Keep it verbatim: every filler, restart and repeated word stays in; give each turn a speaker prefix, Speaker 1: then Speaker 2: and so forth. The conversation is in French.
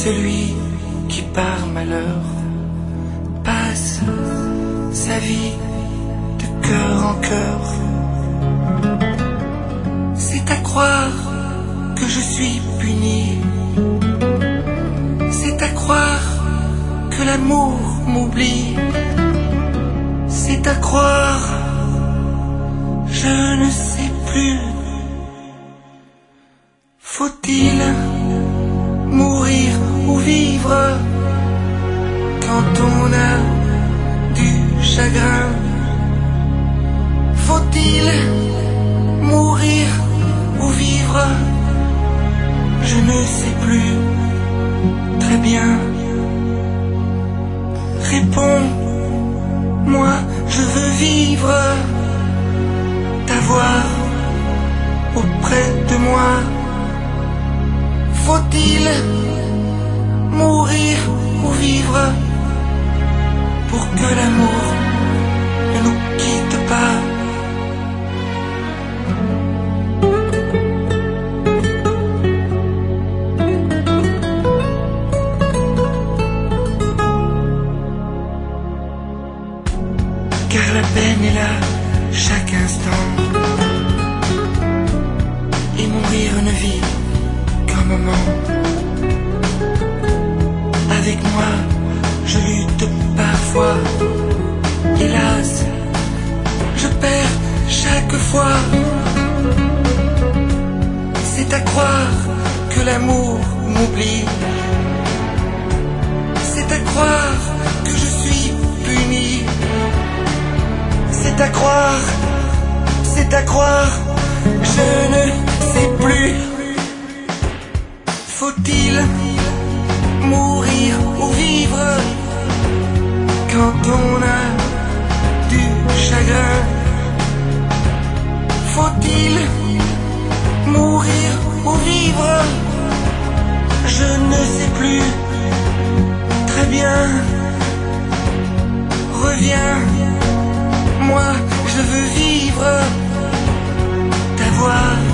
Speaker 1: celui qui par malheur passe sa vie de cœur en cœur. C'est à croire que je suis puni, c'est à croire que l'amour m'oublie, c'est à croire, je ne sais plus. Faut-il mourir ou vivre quand on a du chagrin? Faut-il mourir ou vivre? Je ne sais plus très bien. Réponds, moi je veux vivre, t'avoir auprès de moi. Faut-il mourir ou vivre pour que l'amour ne nous quitte pas? Car la peine est là chaque instant, et mourir ne vit qu'un moment. Avec moi, je lutte parfois, hélas, je perds chaque fois. C'est à croire que l'amour m'oublie, c'est à croire que je suis puni, c'est à croire, c'est à croire, je ne sais plus. Faut-il mourir ou vivre quand on a du chagrin? Faut-il mourir ou vivre? Je ne sais plus très bien. Reviens, moi je veux vivre, t'avoir